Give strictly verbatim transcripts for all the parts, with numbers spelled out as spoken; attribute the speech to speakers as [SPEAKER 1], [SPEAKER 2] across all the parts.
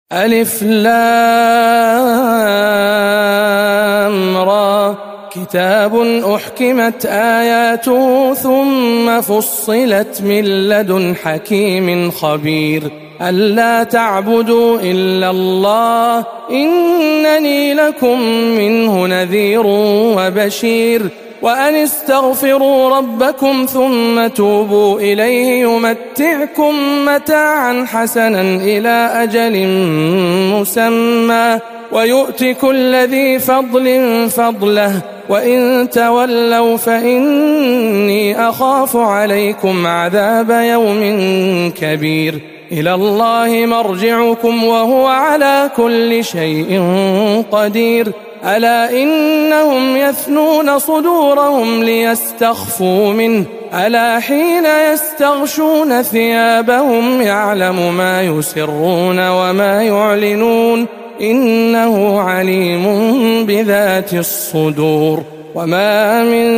[SPEAKER 1] ألف لام را كتاب أحكمت آياته ثم فصلت من لدن حكيم خبير ألا تعبدوا إلا الله إنني لكم منه نذير وبشير وأن استغفروا ربكم ثم توبوا إليه يمتعكم متاعا حسنا إلى أجل مسمى ويؤت كل ذي فضل فضله وإن تولوا فإني أخاف عليكم عذاب يوم كبير إلى الله مرجعكم وهو على كل شيء قدير ألا إنهم يثنون صدورهم ليستخفوا منه ألا حين يستغشون ثيابهم يعلم ما يسرون وما يعلنون إنه عليم بذات الصدور وما من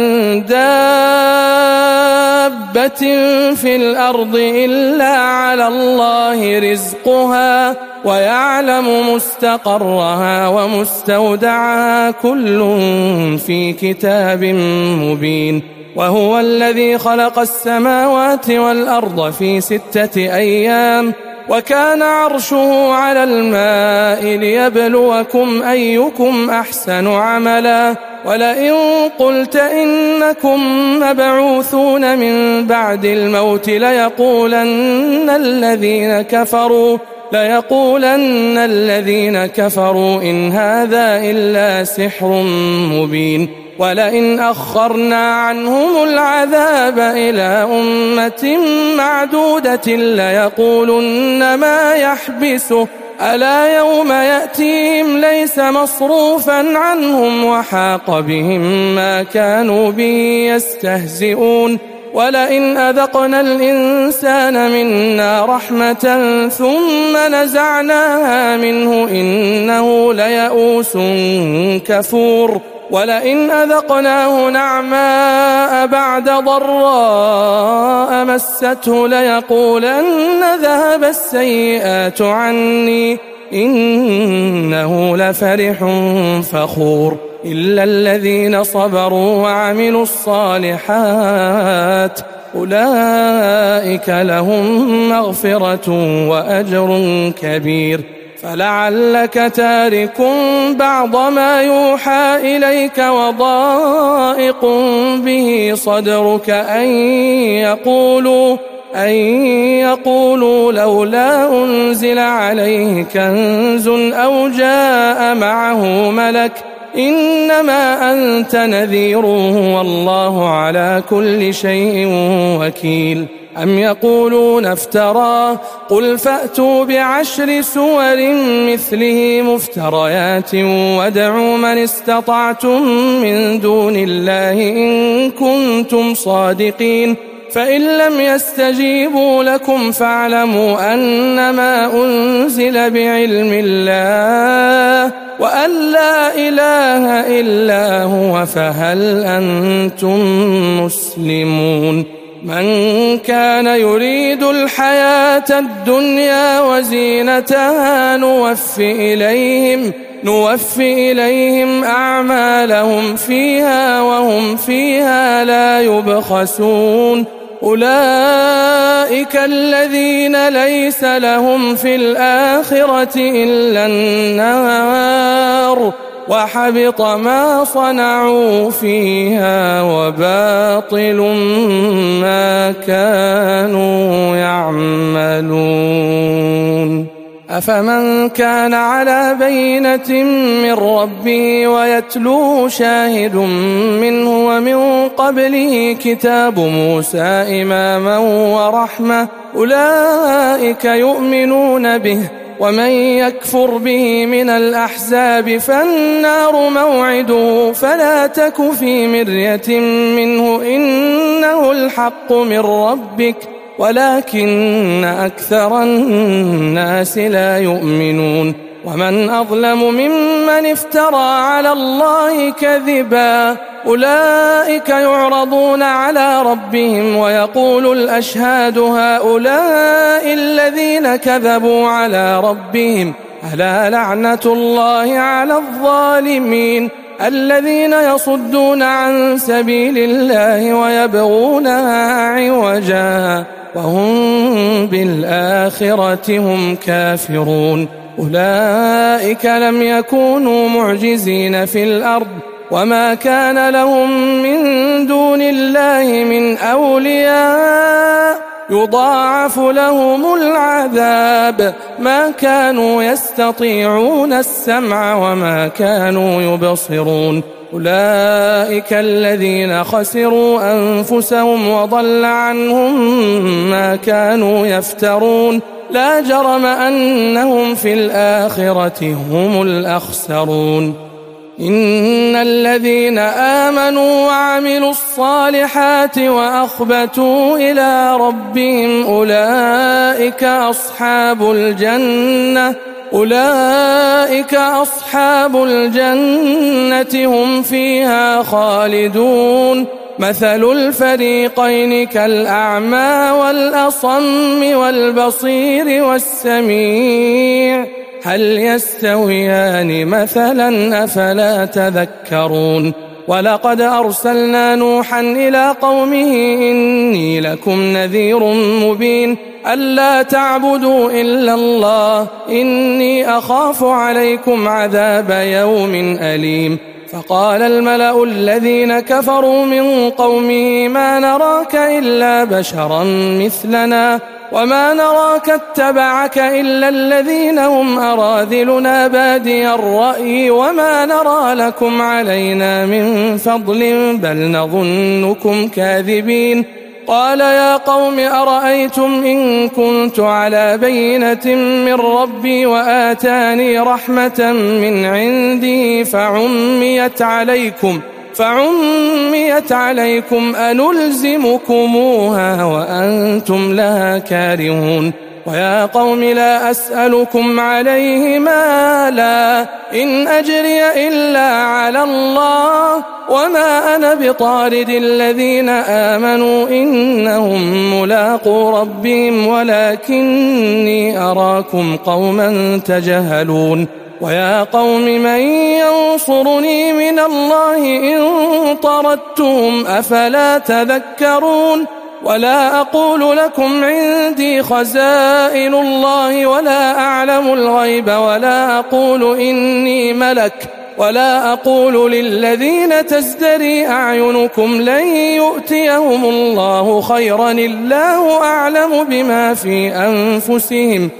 [SPEAKER 1] دابة في الأرض إلا على الله رزقها ويعلم مستقرها ومستودعها كل في كتاب مبين وهو الذي خلق السماوات والأرض في ستة أيام وكان عرشه على الماء ليبلوكم أيكم أحسن عملا ولئن قلت إنكم مبعوثون من بعد الموت ليقولن الذين كفروا ليقولن الذين كفروا إن هذا إلا سحر مبين ولئن أخرنا عنهم العذاب إلى أمة معدودة ليقولن ما يحبسه ألا يوم يأتيهم ليس مصروفا عنهم وحاق بهم ما كانوا به يستهزئون ولئن أذقنا الإنسان منا رحمة ثم نزعناها منه إنه ليئوس كفور ولئن أذقناه نعماء بعد ضراء مسته ليقولن ذهب السيئات عني إنه لفرح فخور إلا الذين صبروا وعملوا الصالحات أولئك لهم مغفرة وأجر كبير فلعلك تارك بعض ما يوحى إليك وضائق به صدرك أن يقولوا أن يقولوا لولا أنزل عليه كنز أو جاء معه ملك إنما أنت نذير والله على كل شيء وكيل أم يقولون افتراه قل فأتوا بعشر سور مثله مفتريات وادعوا من استطعتم من دون الله إن كنتم صادقين فإن لم يستجيبوا لكم فاعلموا أنما أنزل بعلم الله وأن لا إله إلا هو فهل أنتم مسلمون من كان يريد الحياة الدنيا وزينتها نوفي إليهم نوفي إليهم أعمالهم فيها وهم فيها لا يبخسون أولئك الذين ليس لهم في الآخرة إلا النار وحبط ما صنعوا فيها وباطل ما كانوا يعملون أفمن كان على بينة من ربه ويتلوه شاهد منه ومن قبله كتاب موسى إماما ورحمة أولئك يؤمنون به ومن يكفر به من الأحزاب فالنار موعده فلا تك في مرية منه إنه الحق من ربك ولكن أكثر الناس لا يؤمنون ومن أظلم ممن افترى على الله كذبا أولئك يعرضون على ربهم ويقول الأشهاد هؤلاء الذين كذبوا على ربهم ألا لعنة الله على الظالمين الذين يصدون عن سبيل الله ويبغونها عوجا وهم بالآخرة هم كافرون أولئك لم يكونوا معجزين في الأرض وما كان لهم من دون الله من أولياء يضاعف لهم العذاب ما كانوا يستطيعون السمع وما كانوا يبصرون أولئك الذين خسروا أنفسهم وضل عنهم ما كانوا يفترون لا جرم أنهم في الآخرة هم الأخسرون إن الذين آمنوا وعملوا الصالحات وأخبتوا إلى ربهم أولئك أصحاب الجنة أولئك أصحاب الجنة هم فيها خالدون مثل الفريقين كالأعمى والأصم والبصير والسميع هل يستويان مثلا أفلا تذكرون ولقد أرسلنا نوحا إلى قومه إني لكم نذير مبين ألا تعبدوا إلا الله إني أخاف عليكم عذاب يوم أليم فقال الملأ الذين كفروا من قومه ما نراك إلا بشرا مثلنا وما نراك اتبعك إلا الذين هم أراذلنا بادي الرأي وما نرى لكم علينا من فضل بل نظنكم كاذبين قال يا قوم أرأيتم إن كنت على بينة من ربي وآتاني رحمة من عنده فعميت عليكم فعميت عليكم أنلزمكموها وأنتم لها كارهون ويا قوم لا أسألكم عليه مالا إن أجري إلا على الله وما أنا بطارد الذين آمنوا إنهم ملاقو ربهم ولكني أراكم قوما تجهلون ويا قوم من ينصرني من الله إن طردتم أفلا تذكرون ولا أقول لكم عندي خزائن الله ولا أعلم الغيب ولا أقول إني ملك ولا أقول للذين تزدري أعينكم لن يؤتيهم الله خيرا الله أعلم بما في أنفسهم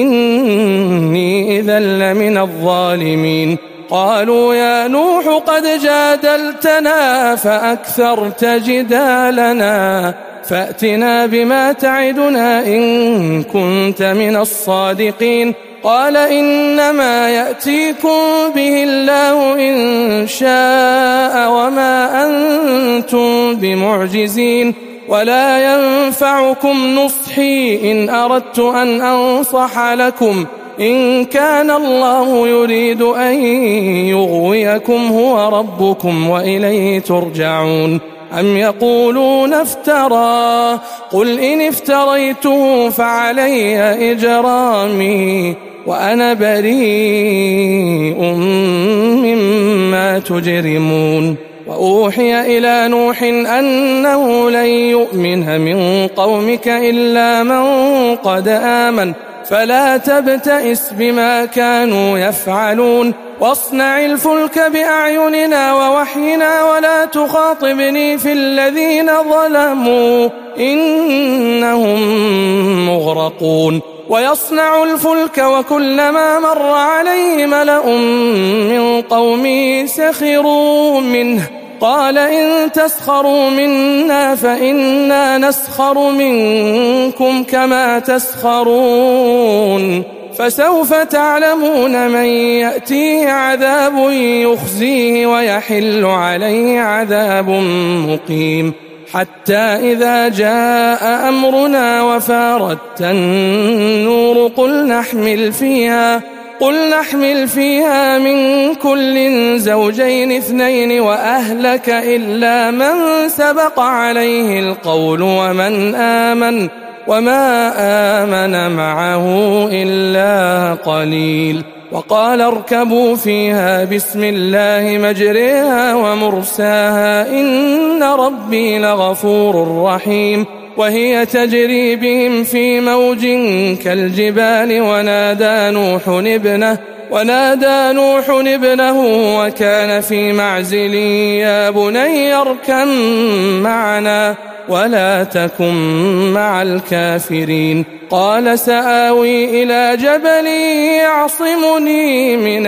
[SPEAKER 1] إني إذا لمن الظالمين قالوا يا نوح قد جادلتنا فأكثرت جدالنا فأتنا بما تعدنا إن كنت من الصادقين قال إنما يأتيكم به الله إن شاء وما أنتم بمعجزين ولا ينفعكم نصحي إن أردت أن أنصح لكم إن كان الله يريد أن يغويكم هو ربكم وإليه ترجعون أم يقولون افترى قل إن افتريته فعلي إجرامي وأنا بريء مما تجرمون وأوحي إلى نوح أنه لن يؤمن من قومك إلا من قد آمن فلا تبتئس بما كانوا يفعلون واصنع الفلك بأعيننا ووحينا ولا تخاطبني في الذين ظلموا إنهم مغرقون ويصنع الفلك وكلما مر عليه ملأ من قومه سخروا منه قال إن تسخروا منا فإنا نسخر منكم كما تسخرون فسوف تعلمون من يأتيه عذاب يخزيه ويحل عليه عذاب مقيم حتى إذا جاء أمرنا وفارت النور قل نحمل فيها قل نحمل فيها من كل زوجين اثنين وأهلك إلا من سبق عليه القول ومن آمن وما آمن معه إلا قليل. وقال اركبوا فيها بسم الله مجريها ومرساها إن ربي لغفور رحيم. وهي تجري بهم في موج كالجبال ونادى نوح ابنه ونادى نوح ابنه وكان في معزل يا بني اركب معنا ولا تكن مع الكافرين. قال سآوي إلى جبل يعصمني من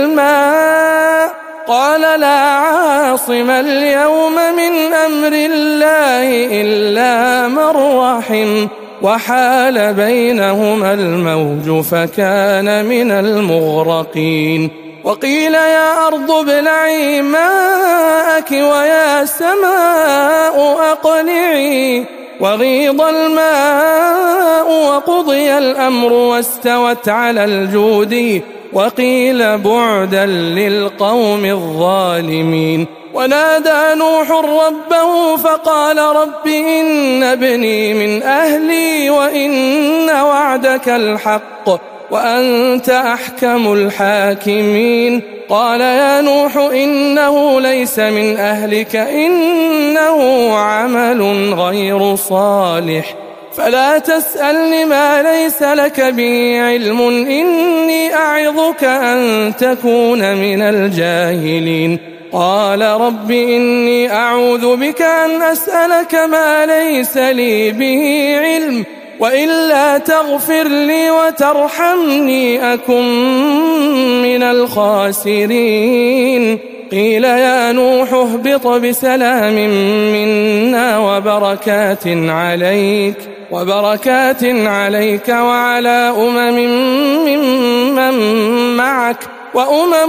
[SPEAKER 1] الماء قال لا عاصم اليوم من أمر الله إلا من رحم وحال بينهما الموج فكان من المغرقين. وقيل يا أرض ابلعي ماءك ويا سماء أقلعي وغيض الماء وقضي الأمر واستوت على الجود وقيل بعدا للقوم الظالمين. ونادى نوح ربه فقال رب إن ابني من أهلي وإن وعدك الحق وأنت أحكم الحاكمين. قال يا نوح إنه ليس من أهلك إنه عمل غير صالح فلا تسألني ما ليس لك به علم إني أعظك أن تكون من الجاهلين. قال رب إني أعوذ بك أن أسألك ما ليس لي به علم وإلا تغفر لي وترحمني أكن من الخاسرين. قيل يا نوح اهبط بسلام منا وبركات عليك وبركات عليك وعلى أمم ممن معك وأمم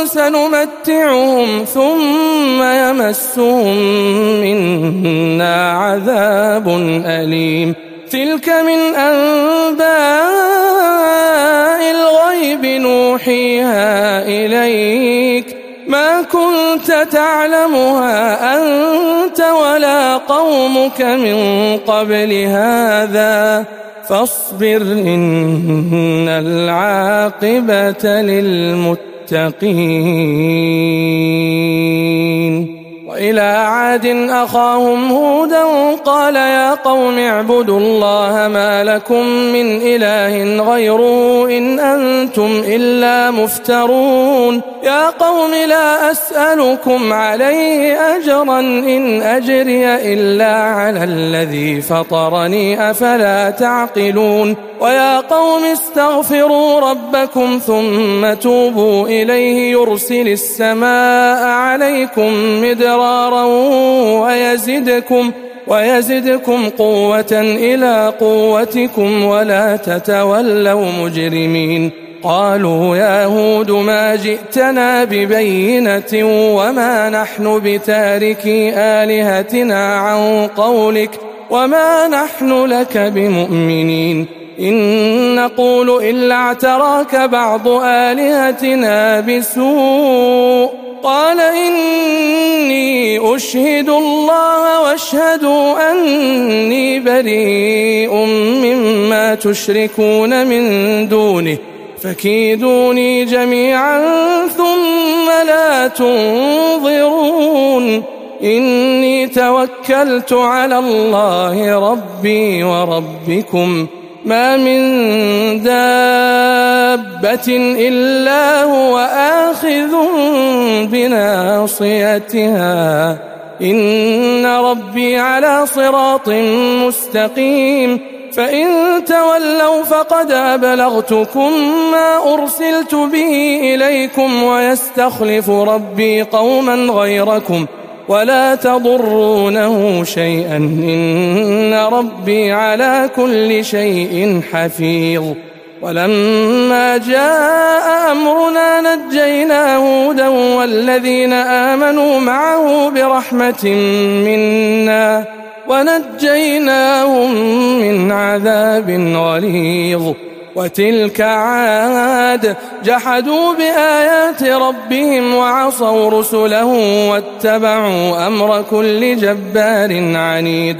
[SPEAKER 1] سنمتعهم ثم يمسهم منا عذاب أليم. تلك من أنباء الغيب نوحيها إليك ما كنت تعلمها أنت ولا قومك من قبل هذا فاصبر إن العاقبة للمتقين. وإلى عاد أخاهم هودا قال يا قوم اعبدوا الله ما لكم من إله غيره إن أنتم إلا مفترون. يا قوم لا أسألكم عليه أجرا إن أجري إلا على الذي فطرني أفلا تعقلون. ويا قوم استغفروا ربكم ثم توبوا إليه يرسل السماء عليكم مدرارا ويزدكم ويزدكم قوة إلى قوتكم ولا تتولوا مجرمين. قالوا يا هود ما جئتنا ببينة وما نحن بتاركي آلهتنا عن قولك وما نحن لك بمؤمنين إن نقول إلا اعتراك بعض آلهتنا بسوء. قال إني أشهد الله واشهدوا أني بريء مما تشركون من دونه فكيدوني جميعا ثم لا تنظرون. إني توكلت على الله ربي وربكم ما من دابة إلا هو آخذ بناصيتها إن ربي على صراط مستقيم. فإن تولوا فقد أبلغتكم ما أرسلت به إليكم ويستخلف ربي قوما غيركم ولا تضرونه شيئا إن ربي على كل شيء حفيظ. ولما جاء أمرنا نجينا هودا والذين آمنوا معه برحمة منا ونجيناهم من عذاب غليظ. وتلك عاد جحدوا بآيات ربهم وعصوا رسله واتبعوا أمر كل جبار عنيد.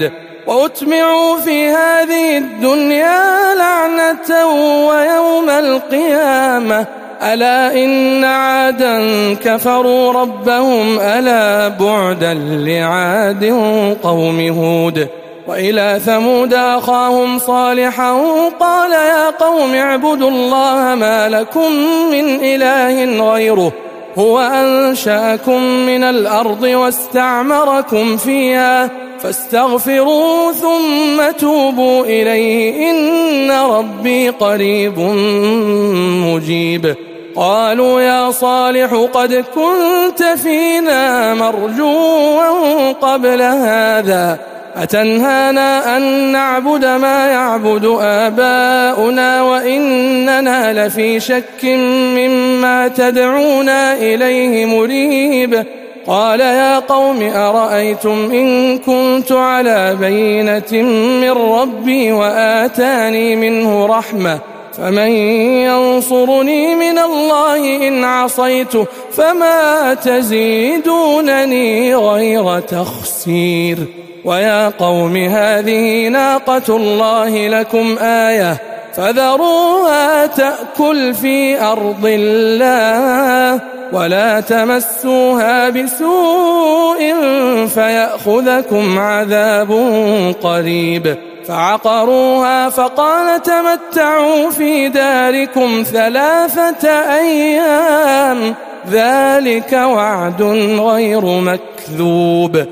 [SPEAKER 1] وأتمعوا في هذه الدنيا لعنة ويوم القيامة ألا إن عادا كفروا ربهم ألا بعدا لعاد قوم هود. وإلى ثمود أخاهم صالحا قال يا قوم اعبدوا الله ما لكم من إله غيره هو أنشأكم من الأرض واستعمركم فيها فاستغفروا ثم توبوا إليه إن ربي قريب مجيب. قالوا يا صالح قد كنت فينا مرجوا قبل هذا أتنهانا أن نعبد ما يعبد آباؤنا وإننا لفي شك مما تدعونا إليه مريب. قال يا قوم أرأيتم إن كنت على بينة من ربي وآتاني منه رحمة فمن ينصرني من الله إن عصيته فما تزيدونني غير تخسير. ويا قوم هذه ناقة الله لكم آية فذروها تأكل في أرض الله ولا تمسوها بسوء فيأخذكم عذاب قريب. فعقروها فقال تمتعوا في داركم ثلاثة أيام ذلك وعد غير مكذوب.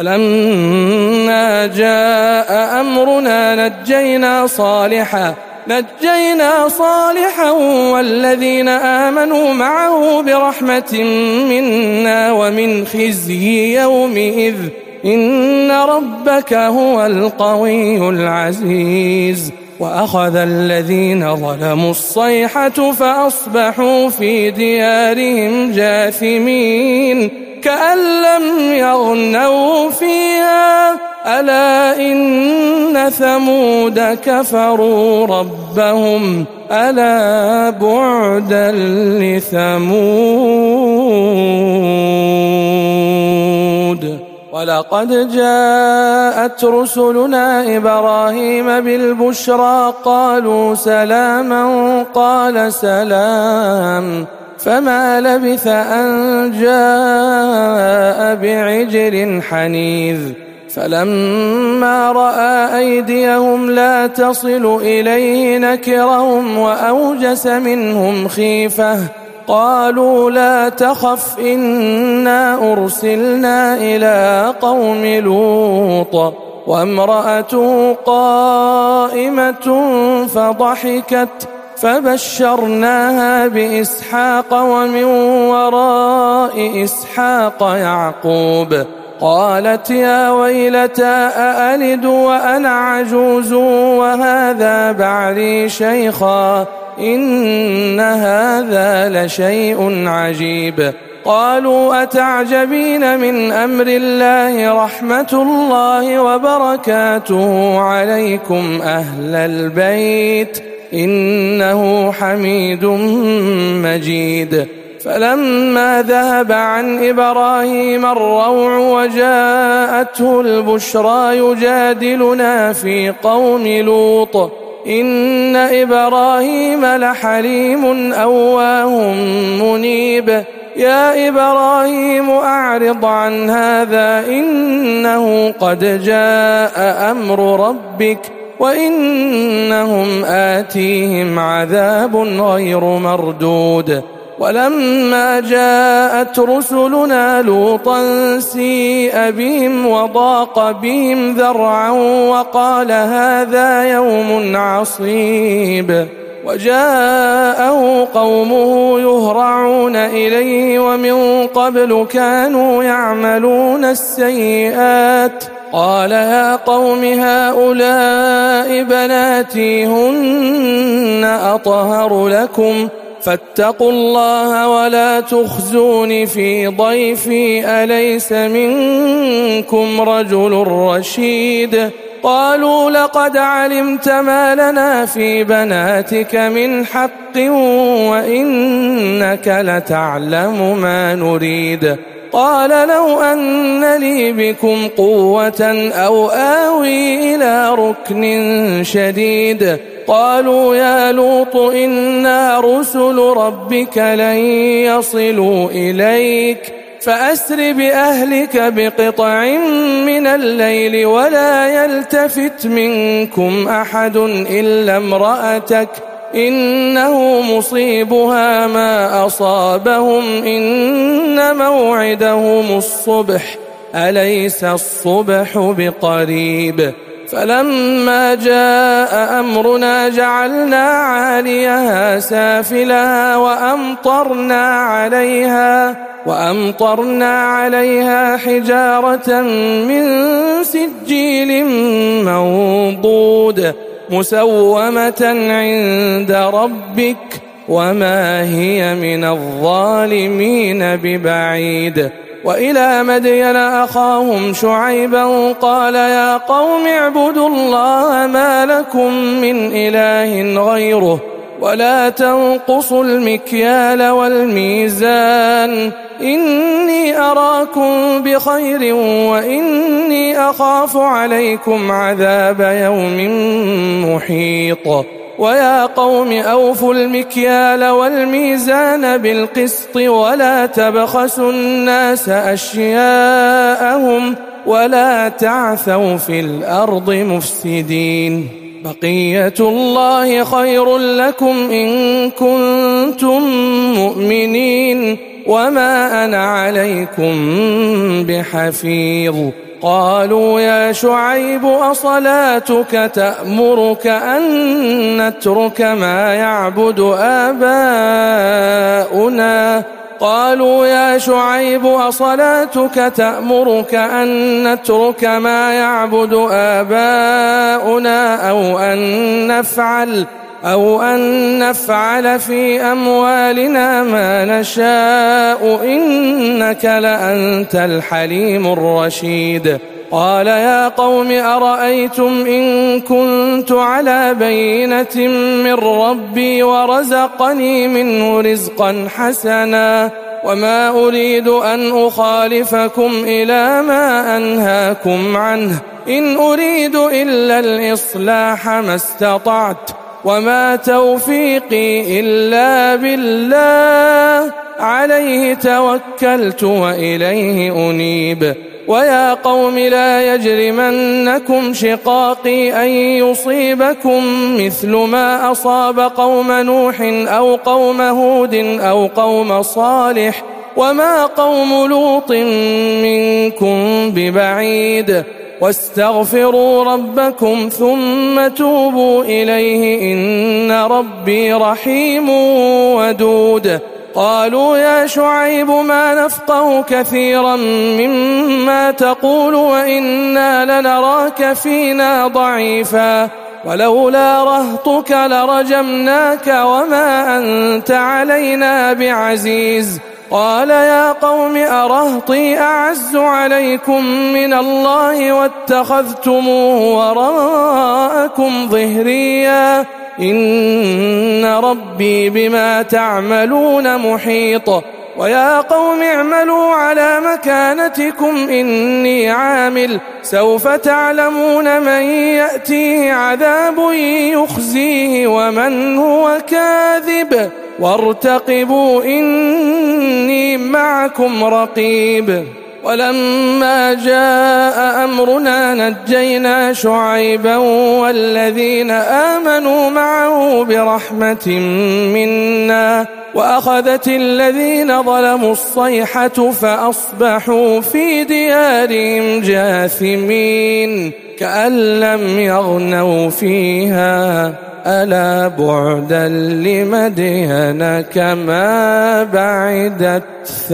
[SPEAKER 1] فلما جاء أمرنا نجينا صالحا نجينا صالحا والذين آمنوا معه برحمة منا ومن خزي يومئذ إن ربك هو القوي العزيز. وأخذ الذين ظلموا الصيحة فأصبحوا في ديارهم جاثمين كأن لم يغنوا فيها ألا إن ثمود كفروا ربهم ألا بعدا لثمود. ولقد جاءت رسلنا إبراهيم بالبشرى قالوا سلاما قال سلام فما لبث أن جاء بعجل حنيذ. فلما رأى أيديهم لا تصل إليه نكرهم وأوجس منهم خيفة قالوا لا تخف إنا أرسلنا إلى قوم لوط وامرأته قائمة فضحكت فبشرناها بإسحاق ومن وراء إسحاق يعقوب. قالت يا ويلتى أألد وأنا عجوز وهذا بعلي شيخا إن هذا لشيء عجيب. قالوا أتعجبين من أمر الله رحمة الله وبركاته عليكم أهل البيت إنه حميد مجيد. فلما ذهب عن إبراهيم الروع وجاءته البشرى يجادلنا في قوم لوط إن إبراهيم لحليم أواه منيب. يا إبراهيم أعرض عن هذا إنه قد جاء أمر ربك وإنهم آتيهم عذاب غير مردود. ولما جاءت رسلنا لوطا سيء بهم وضاق بهم ذرعا وقال هذا يوم عصيب. وجاءه قومه يهرعون إليه ومن قبل كانوا يعملون السيئات قال يا قوم هؤلاء بناتي هن أطهر لكم فاتقوا الله ولا تخزون في ضيفي أليس منكم رجل رشيد. قالوا لقد علمت ما لنا في بناتك من حق وإنك لتعلم ما نريد. قال لو أن لي بكم قوة أو آوي إلى ركن شديد قالوا يا لوط إنا رسل ربك لن يصلوا إليك فأسر بأهلك بقطع من الليل ولا يلتفت منكم أحد إلا امرأتك إنه مصيبها ما أصابهم إن موعدهم الصبح أليس الصبح بقريب فلما جاء أمرنا جعلنا عاليها سافلها وأمطرنا عليها وأمطرنا عليها حجارة من سجيل منضود مسومة عند ربك وما هي من الظالمين ببعيد وإلى مدين أخاهم شعيبا قال يا قوم اعبدوا الله ما لكم من إله غيره ولا تنقصوا المكيال والميزان إني أراكم بخير وإني أخاف عليكم عذاب يوم محيط ويا قوم أوفوا المكيال والميزان بالقسط ولا تبخسوا الناس أشياءهم ولا تعثوا في الأرض مفسدين بقية الله خير لكم إن كنتم مؤمنين وما أنا عليكم بحفيظ قالوا يا شعيب أصلاتك تأمرك أن نترك ما يعبد آباؤنا قالوا يا شعيب أصلاتك تأمرك أن نترك ما يعبد آباؤنا أو أن نفعل أو أن نفعل في أموالنا ما نشاء إنك لأنت الحليم الرشيد قال يا قوم أرأيتم إن كنت على بينة من ربي ورزقني منه رزقا حسنا وما أريد أن أخالفكم إلى ما أنهاكم عنه إن أريد إلا الإصلاح ما استطعت وما توفيقي إلا بالله عليه توكلت وإليه أنيب ويا قوم لا يجرمنكم شقاقي أن يصيبكم مثل ما أصاب قوم نوح أو قوم هود أو قوم صالح وما قوم لوط منكم ببعيد واستغفروا ربكم ثم توبوا إليه إن ربي رحيم ودود قالوا يا شعيب ما نفقه كثيرا مما تقول وإنا لنراك فينا ضعيفا ولولا رهطك لرجمناك وما أنت علينا بعزيز قال يا قوم أرهطي أعز عليكم من الله واتخذتموه وراءكم ظهريا إن ربي بما تعملون محيط ويا قوم اعملوا على مكانتكم إني عامل سوف تعلمون من يأتيه عذاب يخزيه ومن هو كاذب وارتقبوا إني معكم رقيب ولما جاء أمرنا نجينا شعيبا والذين آمنوا معه برحمة منا وأخذت الذين ظلموا الصيحة فأصبحوا في ديارهم جاثمين كأن لم يغنوا فيها ألا بعدا لمدين كما بعدت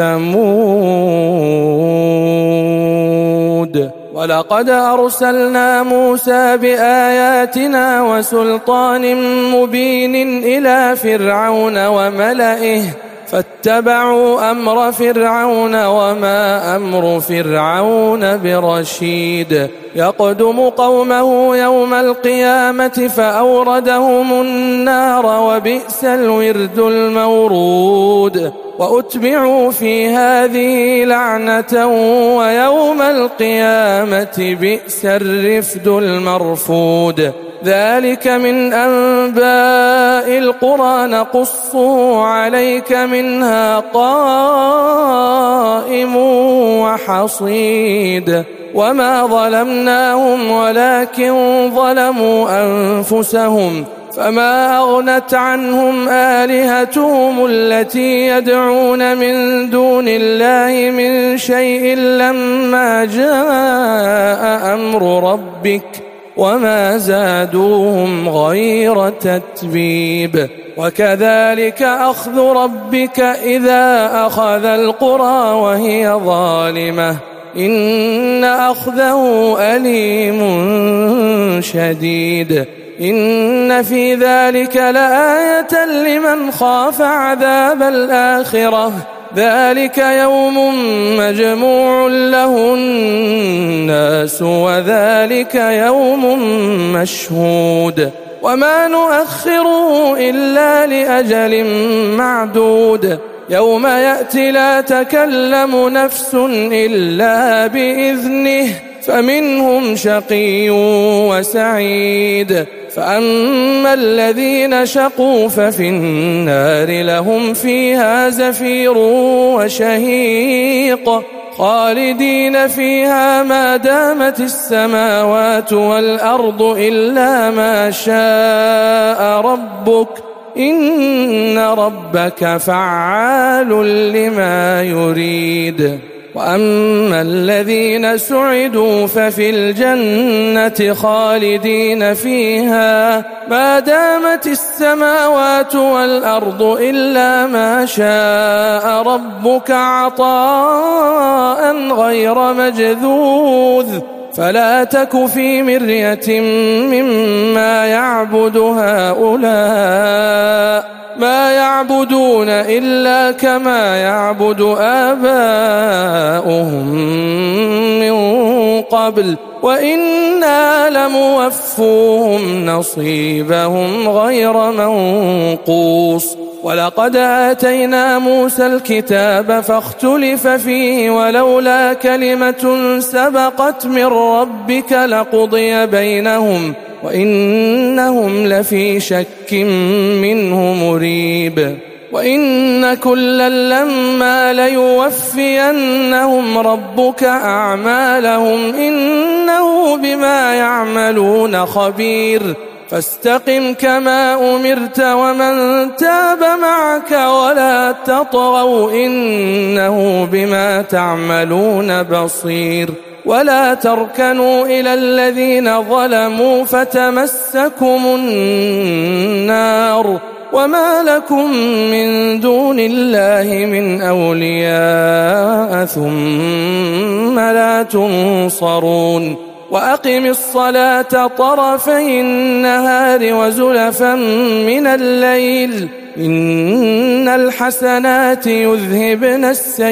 [SPEAKER 1] ثمود ولقد أرسلنا موسى بآياتنا وسلطان مبين إلى فرعون وملئه فاتبعوا أمر فرعون وما أمر فرعون برشيد يقدم قومه يوم القيامة فأوردهم النار وبئس الورد المورود وأتبعوا في هذه لعنة ويوم القيامة بئس الرفد المرفود ذلك من أنباء القرى نقصه عليك منها قائم وحصيد وما ظلمناهم ولكن ظلموا أنفسهم فما أغنت عنهم آلهتهم التي يدعون من دون الله من شيء لما جاء أمر ربك وما زادوهم غير تتبيب وكذلك أخذ ربك إذا أخذ القرى وهي ظالمة إن أخذه أليم شديد إن في ذلك لآية لمن خاف عذاب الآخرة ذلك يوم مجموع له الناس وذلك يوم مشهود وما نؤخره إلا لأجل معدود يوم يأتي لا تكلم نفس إلا بإذنه فمنهم شقي وسعيد فأما الذين شقوا ففي النار لهم فيها زفير وشهيق خالدين فيها ما دامت السماوات والأرض إلا ما شاء ربك إن ربك فعال لما يريد وأما الذين سعدوا ففي الجنة خالدين فيها ما دامت السماوات والأرض إلا ما شاء ربك عطاء غير مجذوذ فلا تك في مرية مما يعبد هؤلاء ما يعبدون إلا كما يعبد آباؤهم من قبل وإنا لموفوهم نصيبهم غير منقوص ولقد آتينا موسى الكتاب فاختلف فيه ولولا كلمة سبقت من ربك لقضي بينهم وإنهم لفي شك منه مريب وإن كلا لما ليوفينهم ربك أعمالهم إنه بما يعملون خبير فاستقم كما أمرت ومن تاب معك ولا تطغوا إنه بما تعملون بصير ولا تركنوا إلى الذين ظلموا فتمسكم النار وما لكم من دون الله من أولياء ثم لا تنصرون وأقم الصلاة طرفي النهار وزلفا من الليل إن الحسنات يذهبن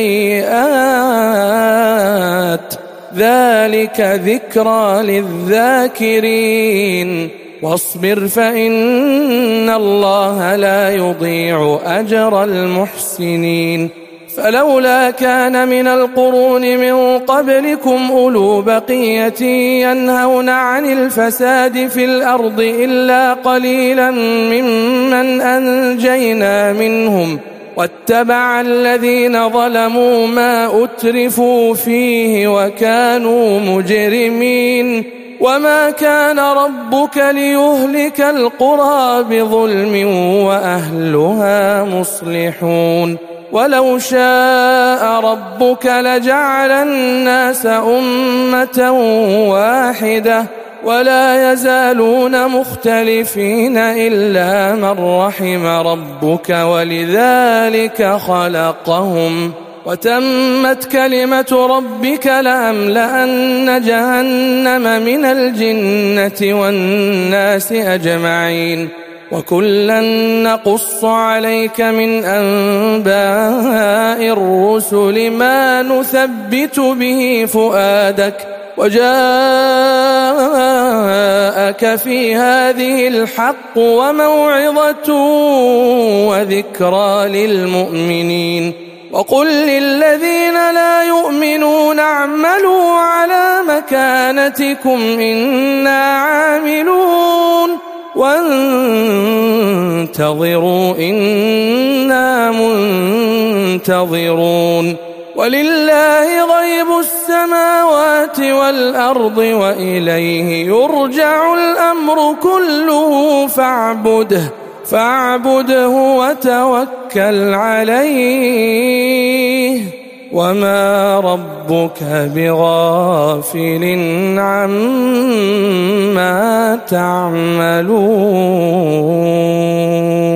[SPEAKER 1] السيئات ذلك ذكرى للذاكرين واصبر فإن الله لا يضيع أجر المحسنين فلولا كان من القرون من قبلكم أولو بقية ينهون عن الفساد في الأرض إلا قليلا ممن أنجينا منهم واتبع الذين ظلموا ما أترفوا فيه وكانوا مجرمين وما كان ربك ليهلك القرى بظلم وأهلها مصلحون ولو شاء ربك لجعل الناس أمة واحدة ولا يزالون مختلفين إلا من رحم ربك ولذلك خلقهم وتمت كلمة ربك لأملأن جهنم من الجنة والناس أجمعين وكلا نقص عليك من أنباء الرسل ما نثبت به فؤادك وجاءك في هذه الحق وموعظة وذكرى للمؤمنين وقل للذين لا يؤمنون اعملوا على مكانتكم إنا عاملون وانتظروا إنا منتظرون ولله غيب السماوات والأرض وإليه يرجع الأمر كله فاعبده فاعبده وتوكل عليه وما ربك بغافل عما تعملون.